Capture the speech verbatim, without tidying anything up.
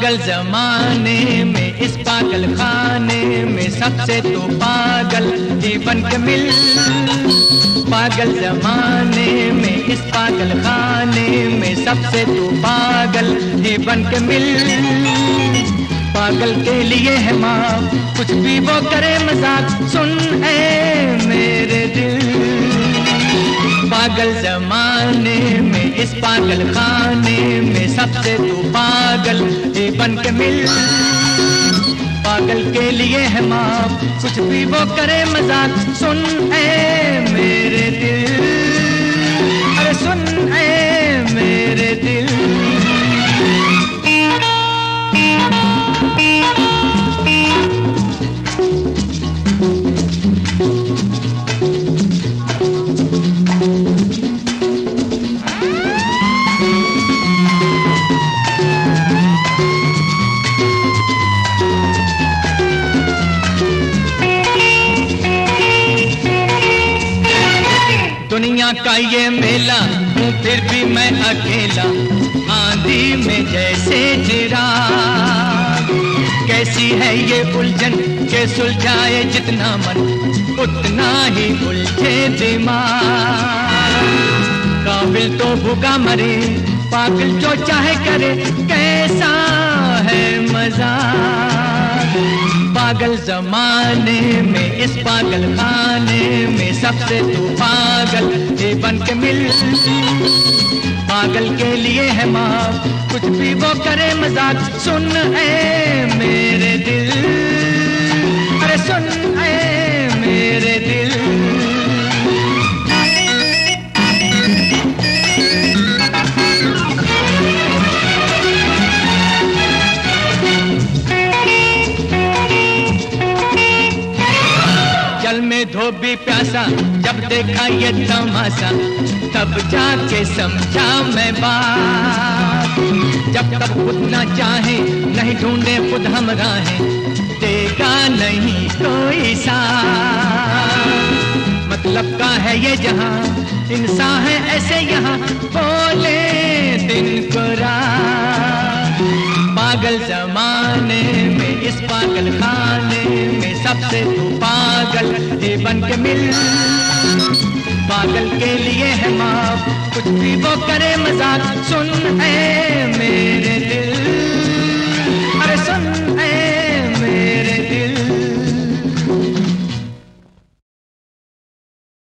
पागल जमाने में, इस पागल खाने में सबसे तो पागल ही बन के मिल। पागल जमाने में, इस पागल खाने में सबसे तो पागल ही बन के मिल। पागल के लिए है माँ कुछ भी वो करे मजाक, सुन ऐ मेरे दिल। पागल जमाने में, इस पागल खाने में सबसे तू पागल ही बन के मिल। पागल के लिए है माँ कुछ भी वो करे मजाक, सुन ऐ मेरे दिल, अरे सुन ऐ मेरे दिल। दुनिया का ये मेला हूँ फिर भी मैं अकेला, आंधी में जैसे चिराग। कैसी है ये उलझन के सुलझाए जितना मन, उतना ही उलझे दिमाग। काबिल तो भूखा मरे, पागल जो चाहे करे, कैसा है मजा। पागल जमाने में, इस पागल खाने में सबसे तू पागल ही बन के मिल। पागल के लिए है माँ कुछ भी वो करे मजाक, सुन ऐ मेरे दिल, अरे सुन ऐ मेरे दिल। जल में धोबी प्यासा जब देखा ये तमाशा, तब जाके समझा मैं बात। जब तक खुद ना चाहे नहीं ढूंढे खुद हम राहें, देगा नहीं कोई साथ। मतलब का है ये जहां, इंसान है ऐसे यहाँ, बोले दिन को रात। पागल जमाने में, इस पागल खाने में सबसे तू पागल ही बन के मिल। पागल के लिए है माँ कुछ भी वो करे मजाक, सुन ऐ मेरे दिल।